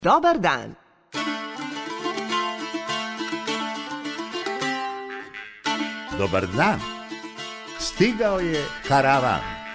Dobar dan. Dobar dan. Stigao je karavan.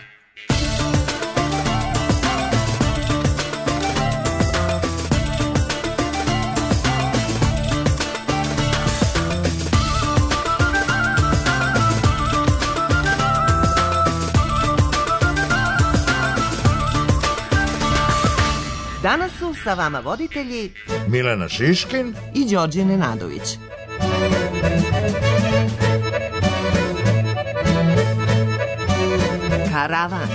Danas su sa vama voditelji Milena Šiškin i Đorđe Nenadović. Karavan.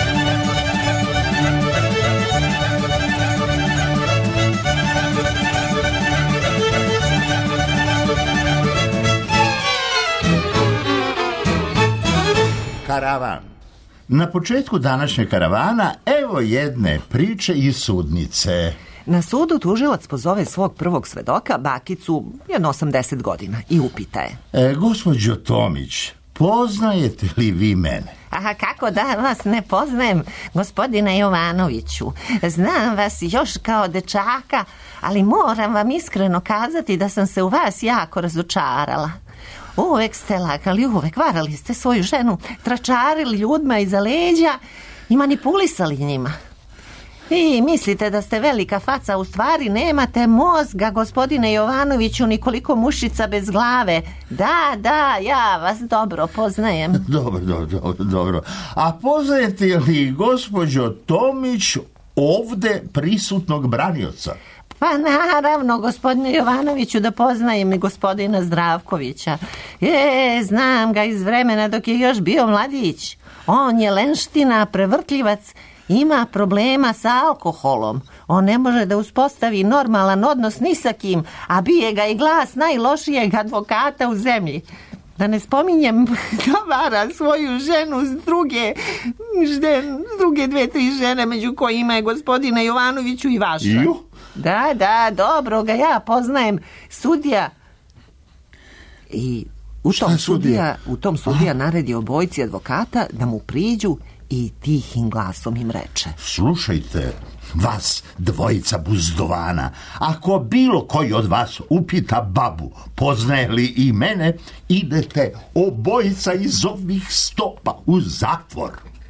Karavan. Na početku današnjeg karavana evo jedne priče iz sudnice. Na sudu tužilac pozove svog prvog svedoka, bakicu, jedno 80 godina, i upita je. Gospođo Tomić, poznajete li vi mene? Aha, kako da vas ne poznajem, gospodine Jovanoviću. Znam vas još kao dečaka, ali moram vam iskreno kazati da sam se u vas jako razočarala. Uvek ste lagali, uvek varali ste svoju ženu, tračarili ljudima iza leđa i manipulisali njima. Vi mislite da ste velika faca, u stvari nemate mozga, gospodine Jovanoviću, nikoliko mušica bez glave. Da, ja vas dobro poznajem. Dobro. A poznajete li gospođo Tomić ovde prisutnog branioca? Pa naravno, gospodine Jovanoviću, da poznajem i gospodina Zdravkovića. Znam ga iz vremena dok je još bio mladić. On je lenština, prevrtljivac, ima problema sa alkoholom. On ne može da uspostavi normalan odnos ni sa kim, a bije ga i glas najlošijeg advokata u zemlji. Da ne spominjem da vara svoju ženu s druge 2-3 žene, među kojima je gospodina Jovanoviću i vaša. Ju? Da, dobro ga ja poznajem. Sudija. I u tom sudija naredi obojici advokata da mu priđu i tihim glasom im reče. Slušajte, vas dvojica buzdovana, ako bilo koji od vas upita babu, poznaje li i mene, idete obojica iz ovih stopa u zatvor.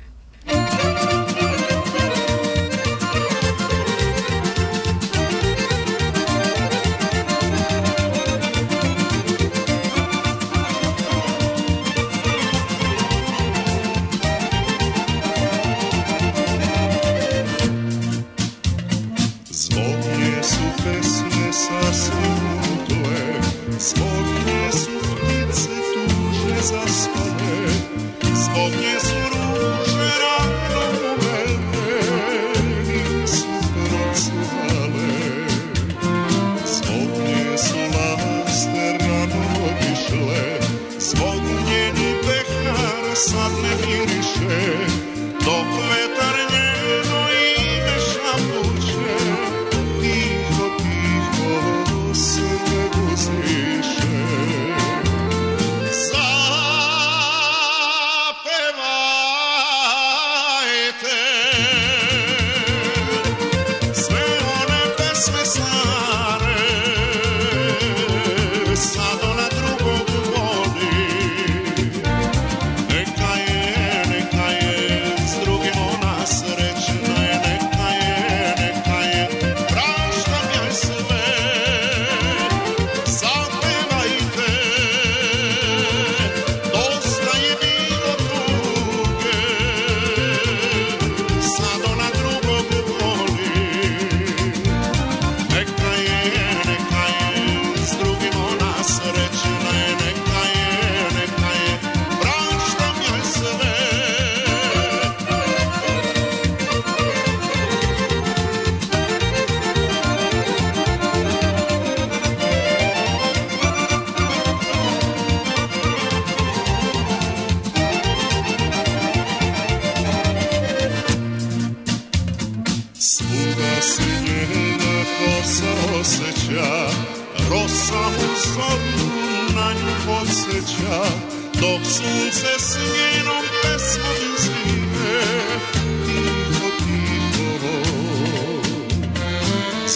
Rosa u zoru na nju podsjeća, dok sunce s njenom pesmom zime. Tiho, tiho, zbog nje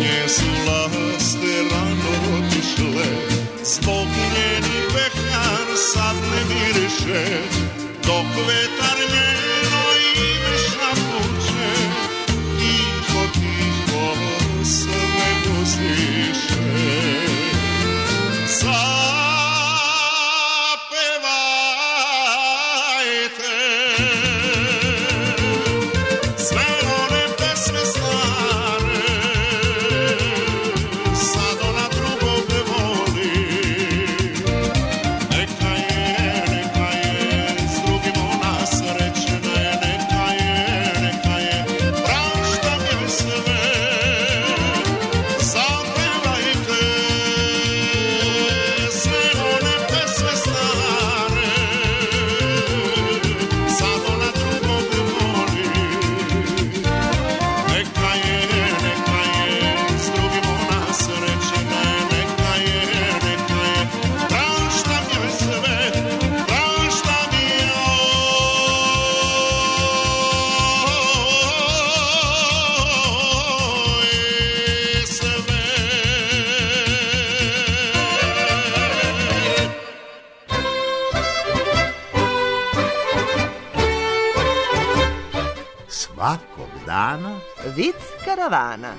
nje su laste rano otišle, zbog njeni pehar sad ne miriše, dok vetar njeno ime šapuće, tiho, tiho sve guziše. Svakog dana Vic karavana.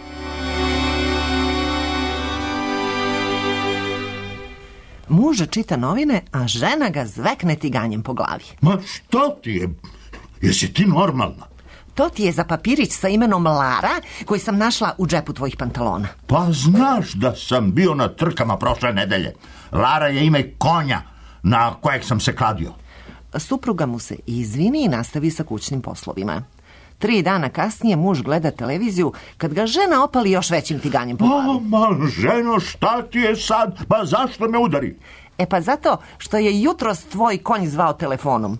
Muž čita novine, a žena ga zvekne tiganjem po glavi. Ma što ti je? Jesi ti normalna? To ti je za papirić sa imenom Lara koji sam našla u džepu tvojih pantalona. Pa znaš da sam bio na trkama prošle nedelje. Lara je ime konja na kojeg sam se kladio. Supruga mu se izvini i nastavi sa kućnim poslovima. 3 dana kasnije muž gleda televiziju kad ga žena opali još većim tiganjem po glavi. Ma ženo, šta ti je sad? Pa zašto me udari? E pa zato što je jutros tvoj konj zvao telefonom.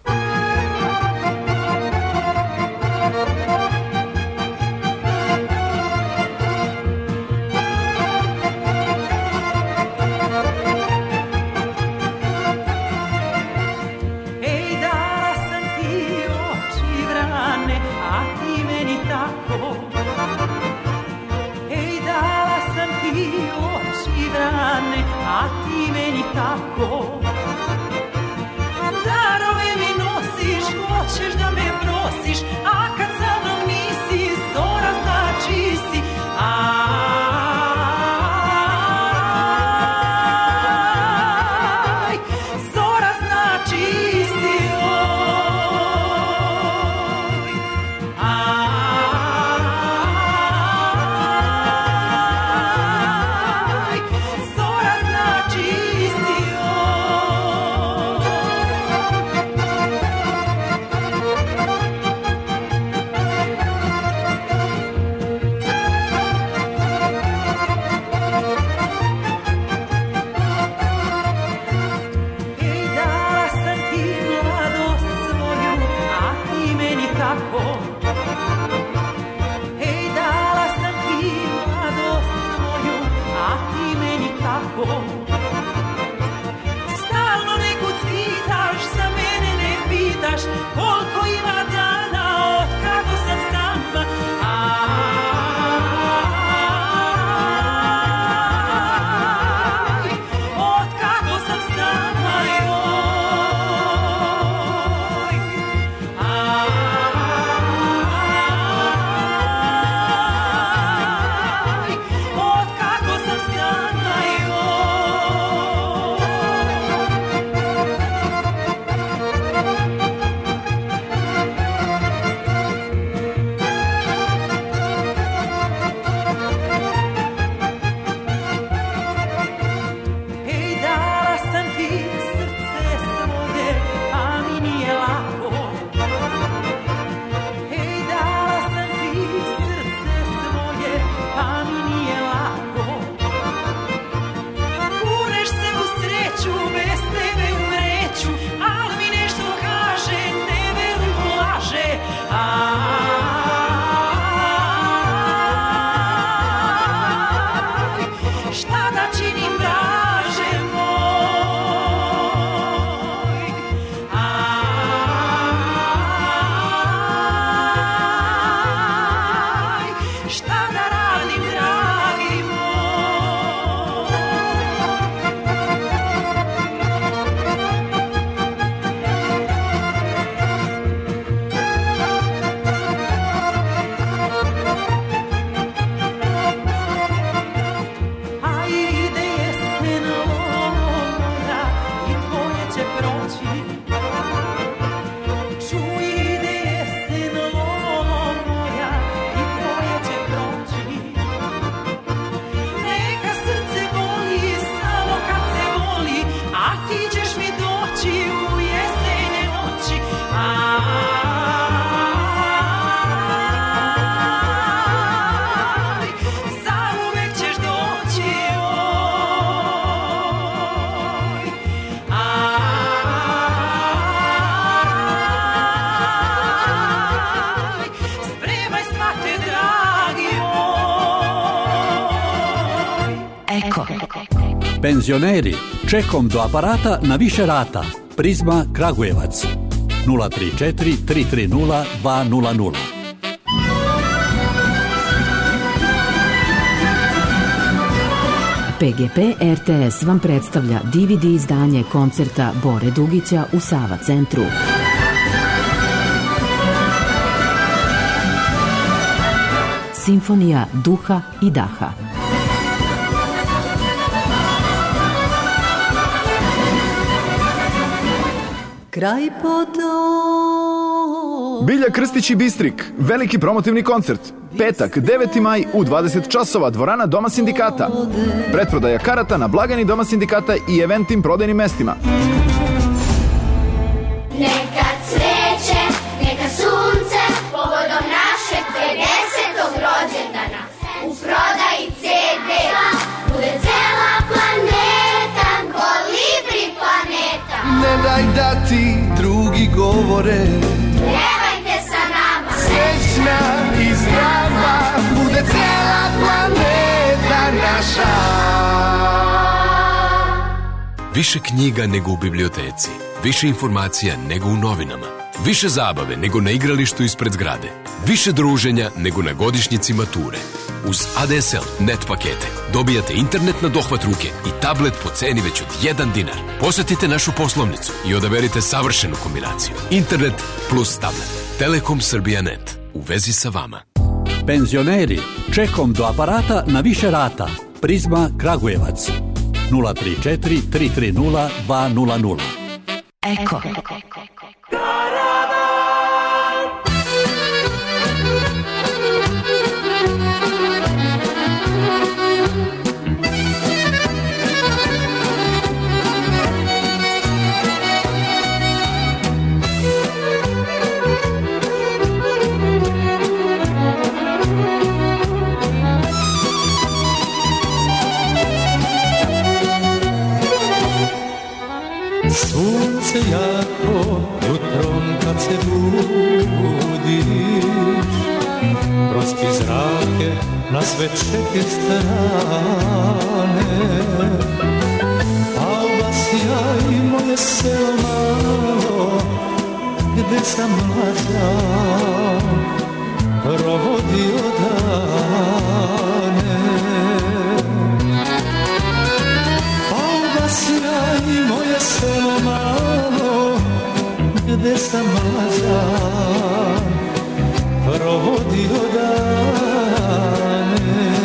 Darove mi nosiš, hoćeš da me prosiš, a kad sa mnom nisi, zora znači si. Aj, zora znači si, oj. Aj, zora znači si, stalno neku cvitaš, za mene ne pitaš koliko ima dana od kako sam sama. Aj, od kako sam sama, joj. Aj, od kako sam sama, joj. Penzioneri, čekom do aparata na više rata. Prizma Kragujevac 034 330 200. PGP RTS vam predstavlja DVD izdanje koncerta Bore Dugića u Sava centru. Simfonija duha i daha. Kraj Bilja Krstić i Bistrik, veliki promotivni koncert. Petak, 9. maj u 20 časova, dvorana Doma sindikata. Pretprodaja karata na blagajni Doma sindikata i eventnim prodajnim mestima. Neka cveće, neka sunce, povodom našeg 50. rođendana. U prodaji CD-a bude cela planeta, kolibri planeta. Ne daj da ti drugi govore, pjevajte sa nama. Srećna i zdrava bude cela planeta naša. Više knjiga nego u biblioteci, više informacija nego u novinama, više zabave nego na igralištu ispred zgrade, više druženja nego na godišnjici mature. Uz ADSL net pakete dobijate internet na dohvat ruke i tablet po ceni već od 1 dinar. Posjetite našu poslovnicu i odaberite savršenu kombinaciju. Internet plus tablet. Telekom Srbija Net. U vezi sa vama. Penzioneri, čekom do aparata na više rata. Prizma Kragujevac 034 330 200. Eko. Sunce jako jutrom kad se budiš, prospi zrake na sve čeke strane, a vas ja i moje selo malo, gde sam mlađa provodio dane. Ja i moje selo malo, gde sam mlađan provodio dane.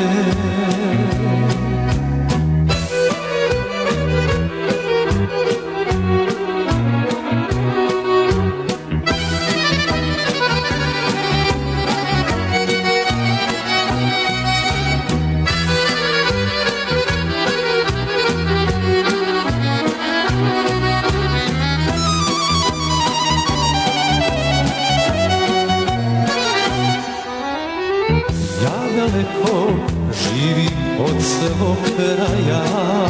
Daleko živi od svog kraja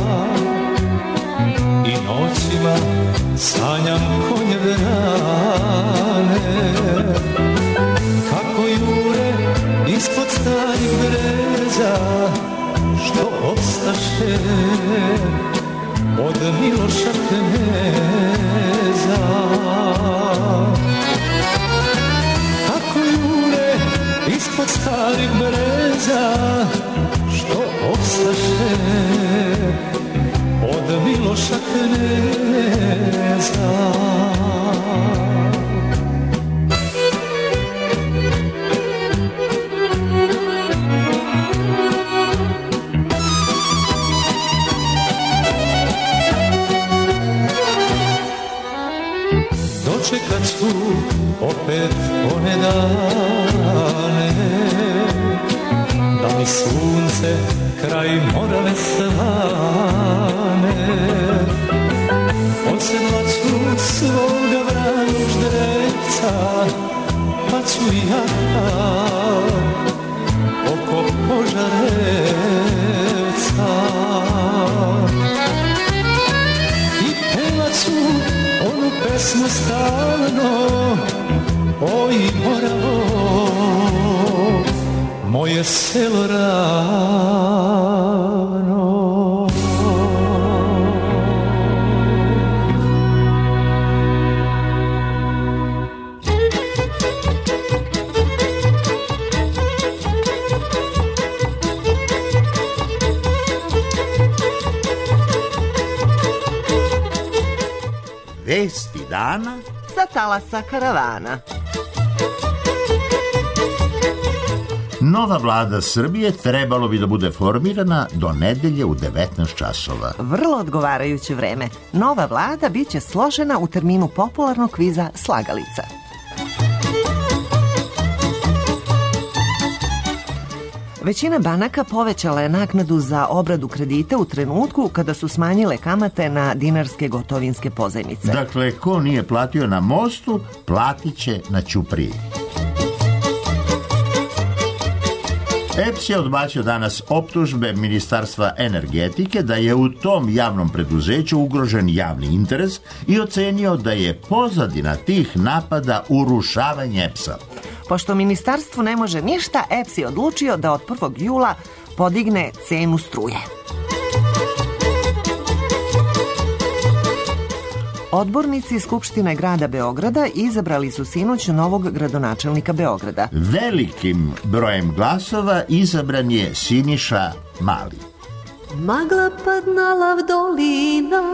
i noćima sanjam konje vrane, kako jure ispod starih breza, što ostaše od Miloša kneza. Kako jure ispod starih breza, što ostaše od Miloša kneza. Dočekat ću opet one dane, da mi sunce kraj morale stane. Odsedla ću svoga vranog ždreca, pa ću ja oko Požarevca. I pevat ću onu pesmu stalno, oj Moravo, moje selo ravno. Vesti dana sa talasa karavana. Nova vlada Srbije trebalo bi da bude formirana do nedelje u 19 časova. Vrlo odgovarajuće vreme. Nova vlada biće složena u terminu popularnog kviza Slagalica. Većina banaka povećala je naknadu za obradu kredita u trenutku kada su smanjile kamate na dinarske gotovinske pozajmice. Dakle, ko nije platio na mostu, platit će na ćupriji. EPS je odbacio danas optužbe Ministarstva energetike da je u tom javnom preduzeću ugrožen javni interes i ocenio da je pozadina tih napada urušavanje EPS-a. Pošto ministarstvu ne može ništa, EPS je odlučio da od 1. jula podigne cenu struje. Odbornici Skupštine grada Beograda izabrali su sinoć novog gradonačelnika Beograda. Velikim brojem glasova izabran je Siniša Mali. Magla padnala v dolina,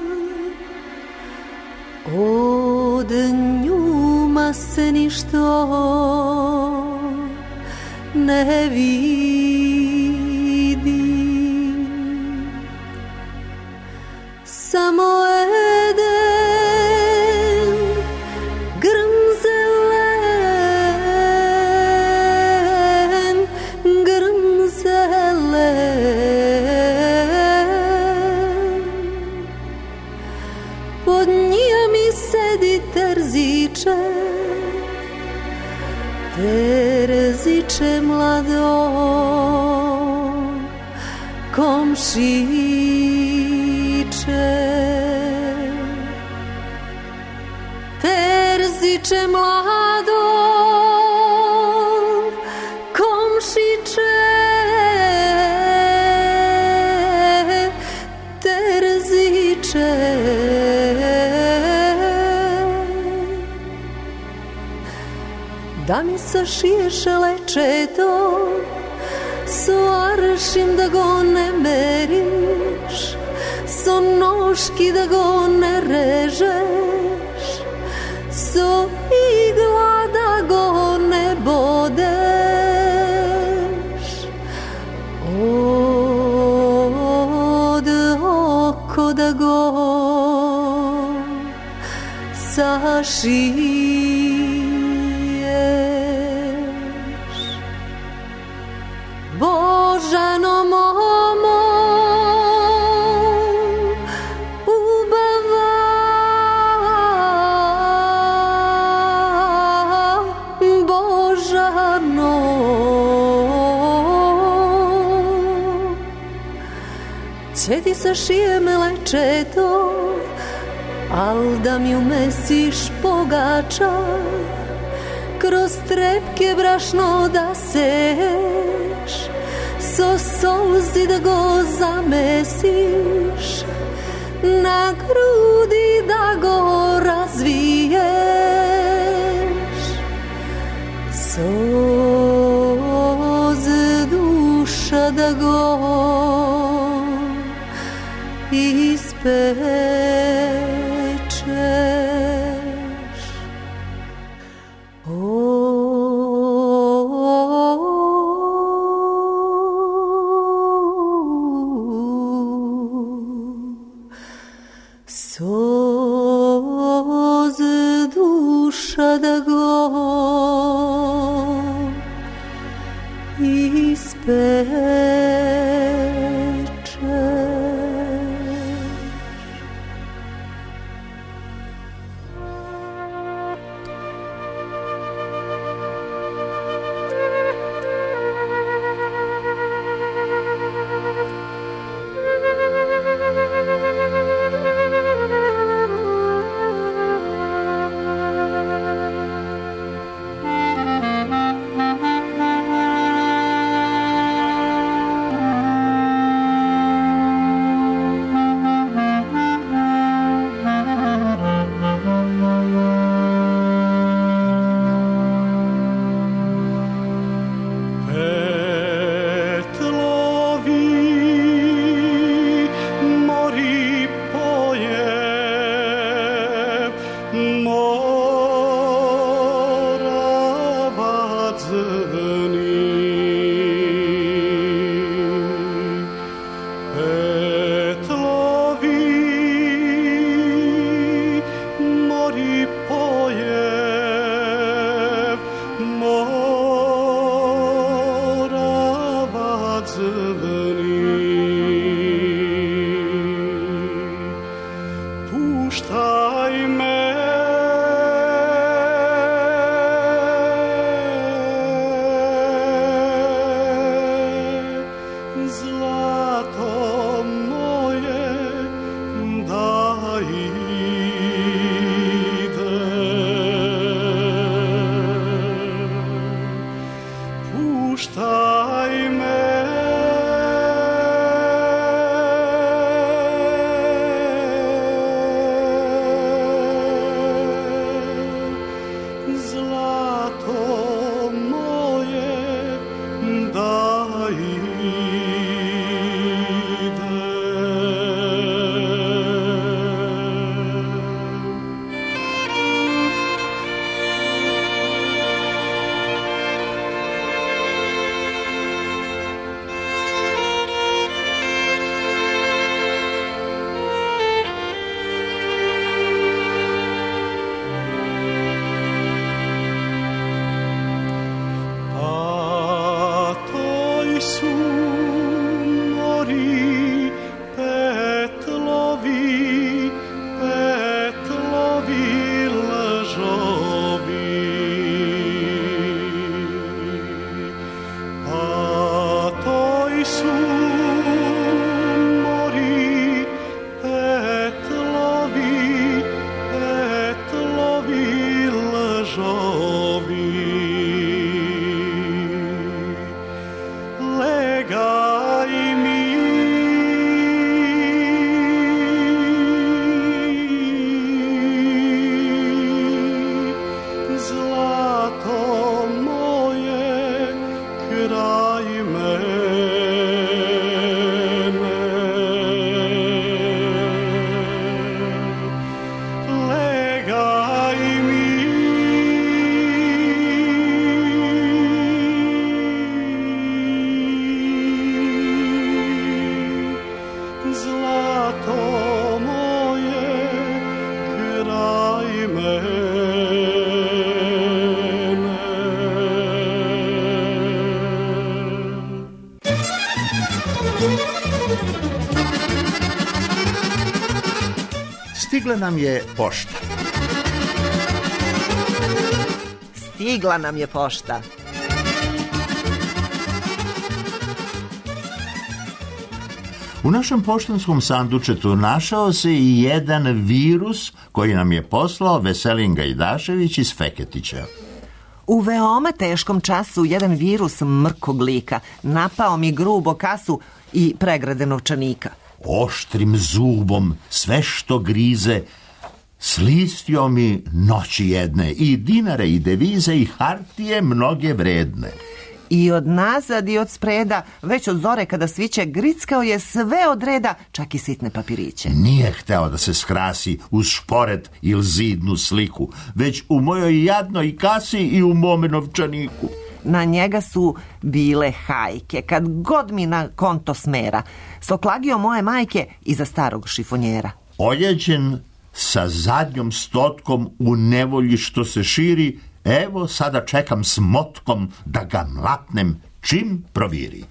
od njuma se ništo ne vidi. Samo eden grmzelen, pod njima sedi terziče mlado, komšiče. Terziče mlado, komšiče, terziče. Da mi sašiješ lečeto, so aršin da go ne meriš, so noški da go ne režeš, so igla da go ne bodeš, od oko da go sašiješ. Božano momo, ubava, Božano. Će ti sašijem lečeto, al da mi umesiš pogača, kroz trepke brašno da seješ, so solzi da go zamesiš, na grudi da go razviješ, soz duša da go ispečeš. Soz duša da go ispečeš. Puštaj me, zlato moje, da puštaj me, zlato moje, da Stigla nam je pošta. Stigla nam je pošta. U našem poštanskom sandučetu našao se i jedan virus koji nam je poslao Veselin Gajdašević iz Feketića. U veoma teškom času jedan virus mrkog lika napao mi grubo kasu i pregrade novčanika. Oštrim zubom sve što grize slistio mi noći jedne i dinare i devize i hartije mnoge vredne. I od nazad i od spreda, već od zore kada sviće, grickao je sve od reda, čak i sitne papiriće. Nije hteo da se skrasi uz šporet ili zidnu sliku, već u mojoj jadnoj kasi i u mome novčaniku. Na njega su bile hajke, kad god mi na konto smera, soklagio moje majke iza starog šifonjera. Oljeđen sa zadnjom stotkom u nevolji što se širi, evo sada čekam s motkom da ga mlatnem čim proviri.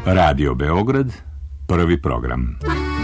Radio Beograd, prvi program.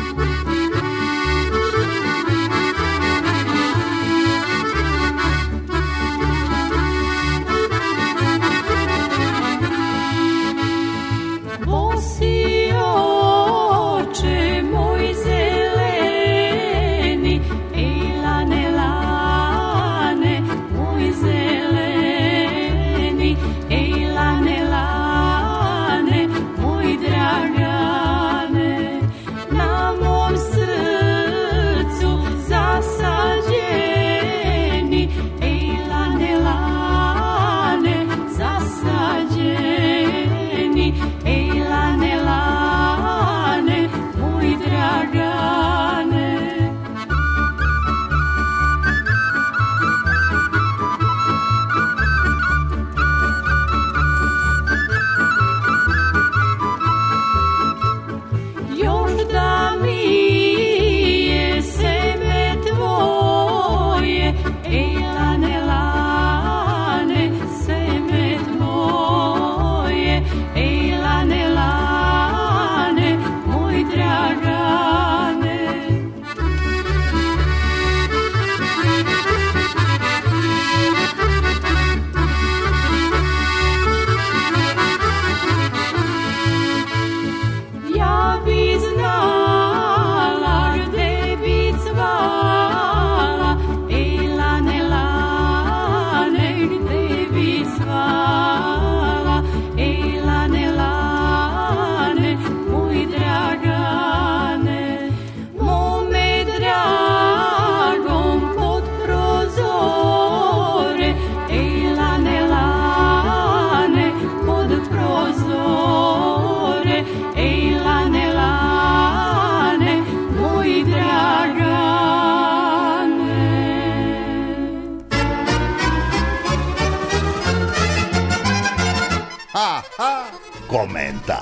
Komentar.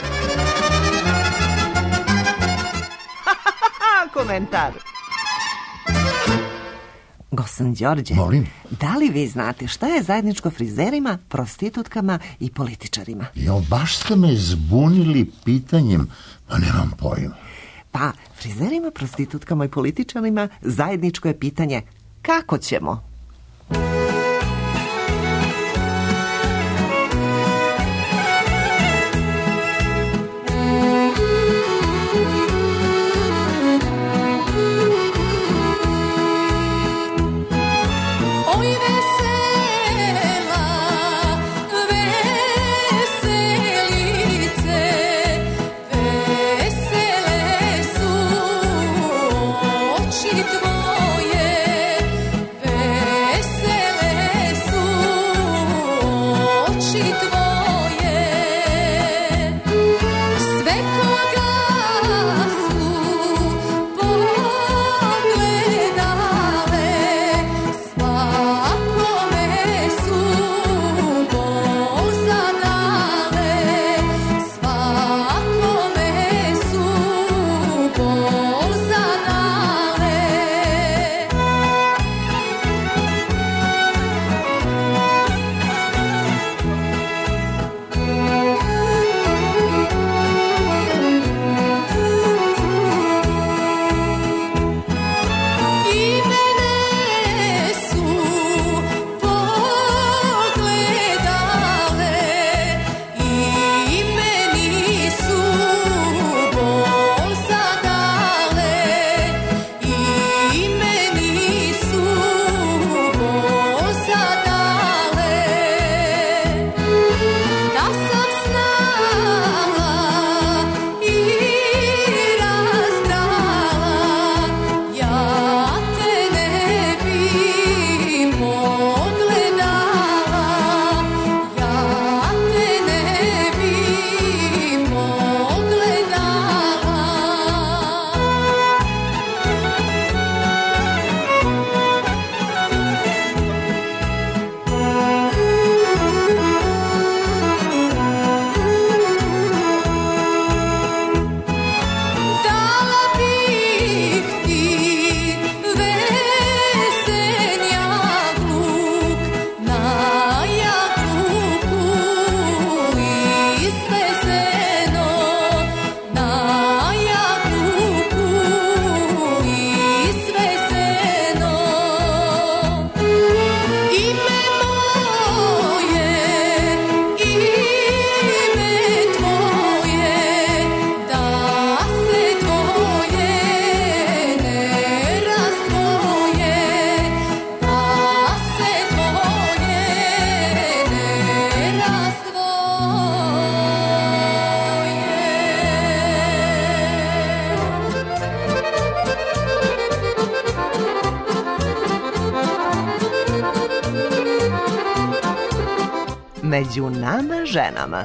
Komentar. Gosan Đorđe, molim? Da li vi znate šta je zajedničko frizerima, prostitutkama i političarima? Jo, baš ste me zbunili pitanjem, pa nemam pojma. Pa, frizerima, prostitutkama i političarima zajedničko je pitanje kako ćemo? Tvoje vesele među nama ženama.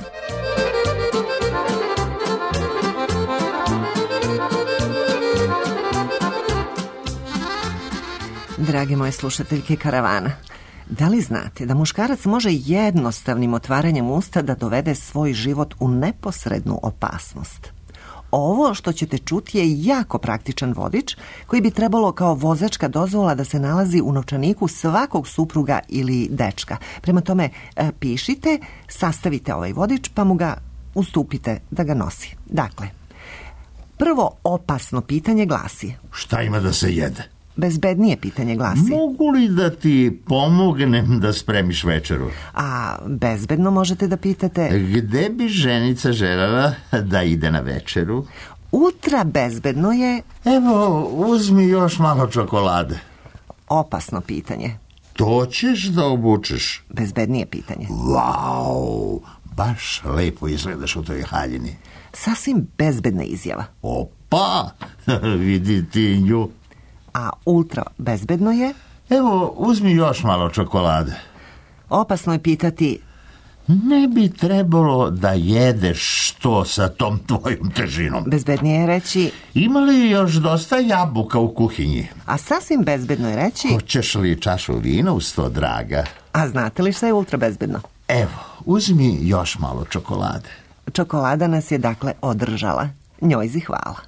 Drage moje slušateljke Karavana, da li znate da muškarac može jednostavnim otvaranjem usta da dovede svoj život u neposrednu opasnost? Ovo što ćete čuti je jako praktičan vodič koji bi trebalo kao vozačka dozvola da se nalazi u novčaniku svakog supruga ili dečka. Prema tome, pišite, sastavite ovaj vodič pa mu ga ustupite da ga nosi. Dakle, prvo opasno pitanje glasi: šta ima da se jede? Bezbednije pitanje glasi: mogu li da ti pomognem da spremiš večeru? A bezbedno možete da pitate: gde bi ženica želela da ide na večeru? Ultra bezbedno je: evo, uzmi još malo čokolade. Opasno pitanje: to ćeš da obučeš? Bezbednije pitanje: wow, baš lepo izgledaš u toj haljini. Sasvim bezbedna izjava: opa, vidi ti nju. A ultra bezbedno je: evo, uzmi još malo čokolade. Opasno je pitati: ne bi trebalo da jedeš to sa tom tvojom težinom. Bezbednije je reći: ima li još dosta jabuka u kuhinji? A sasvim bezbedno je reći: hoćeš li čašu vina uz to, draga? A znate li šta je ultra bezbedno? Evo, uzmi još malo čokolade. Čokolada nas je dakle održala. Njojzi hvala.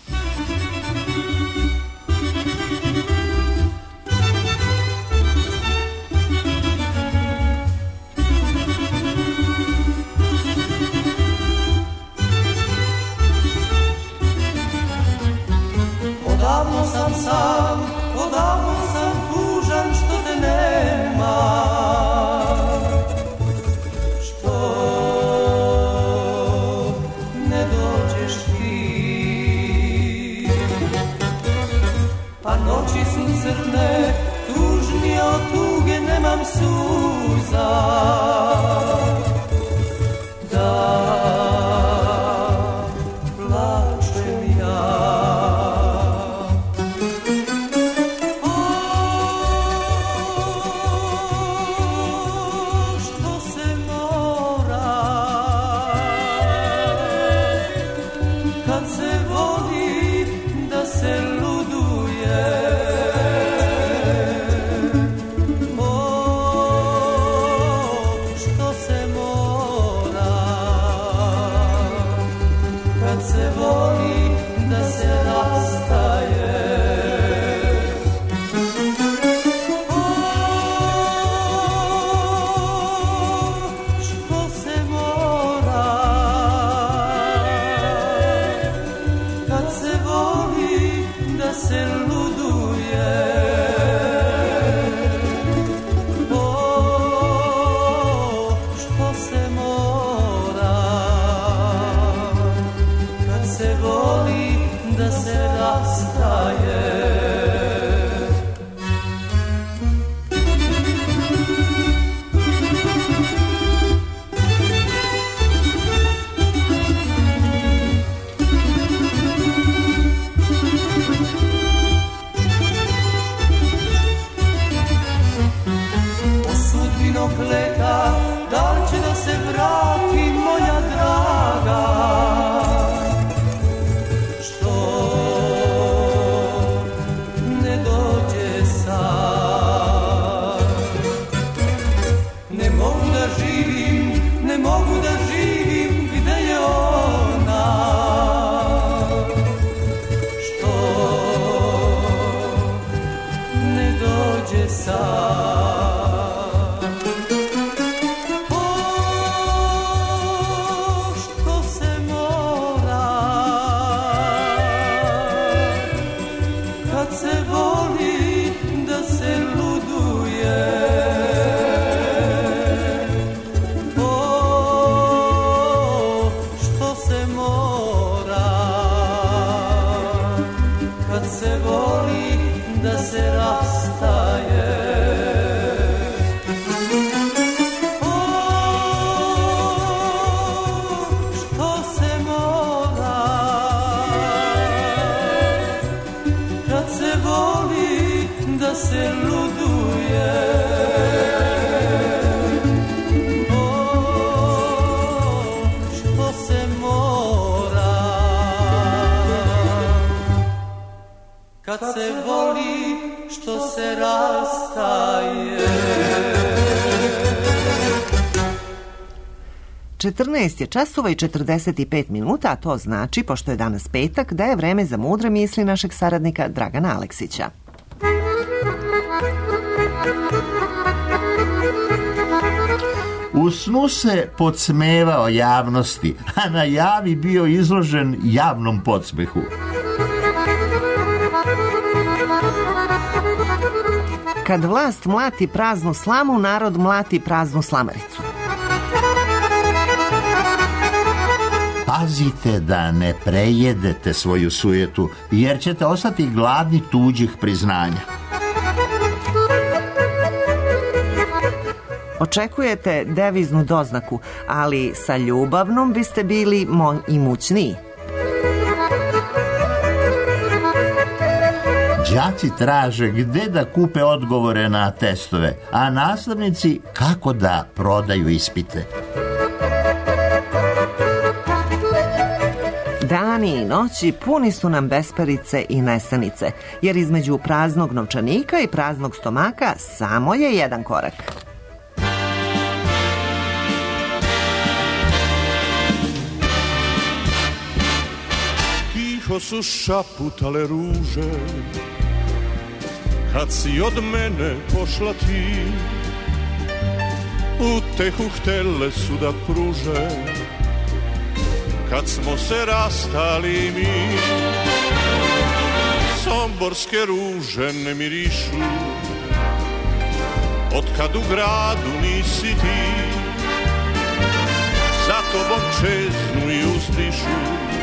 Odavno sam sam, odavno sam tužan što te nema. Što ne dođeš ti. Pa noći su crne, tužnije od tuge nemam suza. Da plačem ja. Se luduje, kad se voli što se rastaje. 14 je časova i 45 minuta, a to znači, pošto je danas petak, da je vreme za mudre misli našeg saradnika Dragana Aleksića. U snu se podsmevao javnosti, a na javi bio izložen javnom podsmehu. Kad vlast mlati praznu slamu, narod mlati praznu slamaricu. Pazite da ne prejedete svoju sujetu, jer ćete ostati gladni tuđih priznanja. Očekujete deviznu doznaku, ali sa ljubavnom biste bili imućniji. Đaci traže gde da kupe odgovore na testove, a nastavnici kako da prodaju ispite. Dani i noći puni su nam besparice i nesanice, jer između praznog novčanika i praznog stomaka samo je jedan korak. Tiho su šaputale ruže kad si od mene pošla ti, utehu htele su da pruže kad smo se rastali mi. Somborske ruže ne mirišu od kad u gradu nisi ti, za tobom čeznu i uzdišu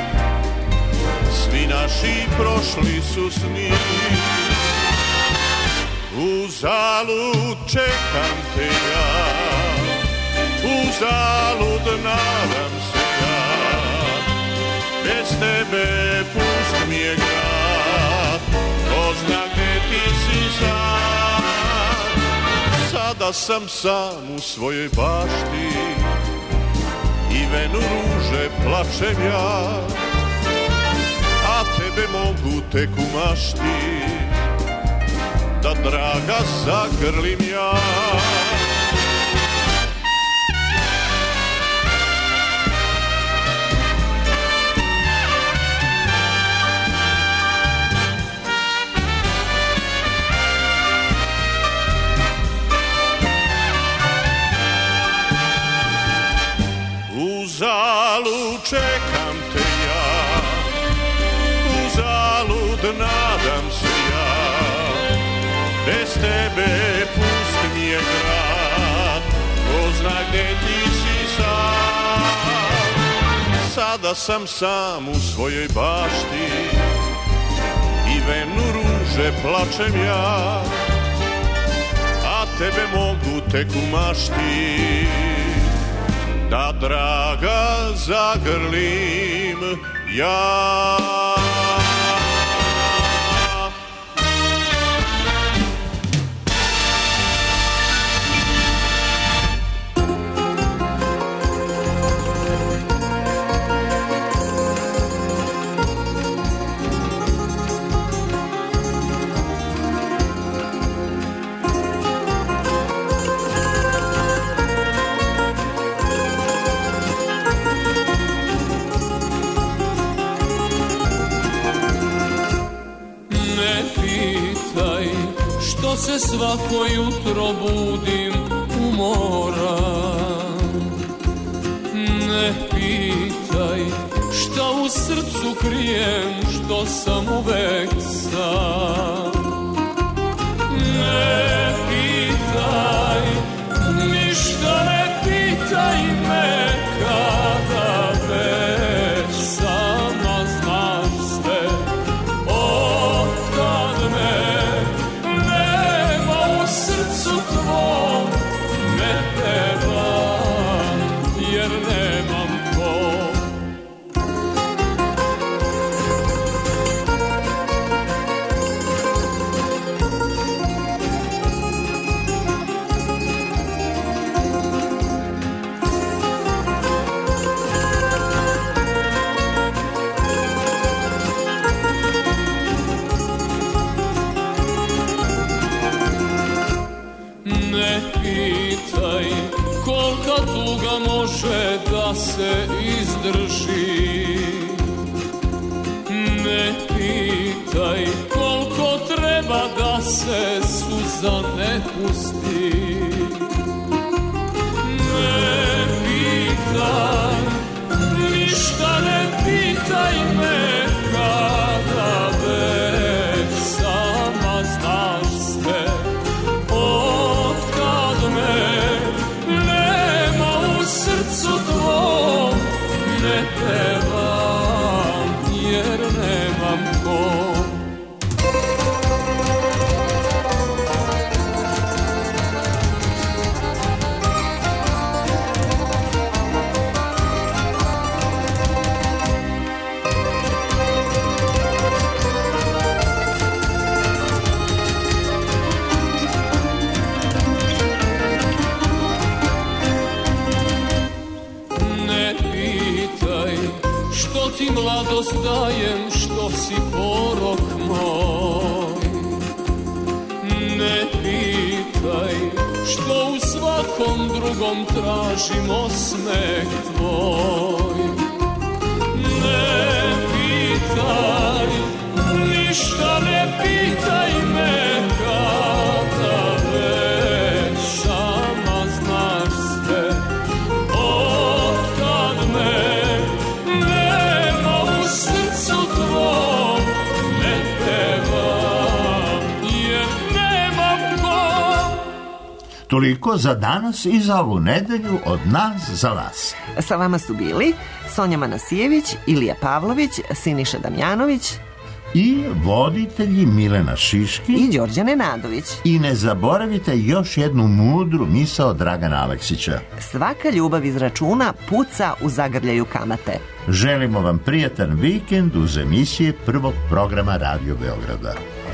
svi naši prošli su sni. Uzalud čekam te ja, uzalud nadam se ja, bez tebe pust mi je grad, ko zna gde ti si sad. Sada sam sam u svojoj bašti i venu ruže plačem ja, a tebe mogu tek u mašti da draga zagrlim ja. Uzalud čekam te ja, uzalud nadam se ja, bez tebe pust mi je grad, ko zna gde ti si sad. Sada sam sam u svojoj bašti i venu ruže plačem ja, a tebe mogu tek u mašti da draga zagrlim ja. Se svako jutro budim umoran. Ne pitaj šta u srcu krijem, što sam uvek sam. Ne pitaj, ništa ne pitaj me kada već sama znaš sve. Otkad me se izdrži. Ne pitaj koliko treba da se suza ne pusti. Ne pitaj, ništa ne pitaj me kada već sama znaš sve. Otkad me nema u srcu tvom, ne pevam jer nemam ko. Ti mladost dajem što si porok moj. Ne pitaj što u svakom drugom tražim osmeh tvoj. Ne pitaj, ništa ne pitaj me kada već sama znaš sve. Otkad me Toliko za danas i za ovu nedelju od nas za vas. Sa vama su bili Sonja Manasijević, Ilija Pavlović, Siniša Damjanović i voditelji Milena Šiški i Đorđe Nenadović. I ne zaboravite još jednu mudru misao Dragana Aleksića. Svaka ljubav iz računa puca u zagrljaju kamate. Želimo vam prijatan vikend uz emisije prvog programa Radio Beograda.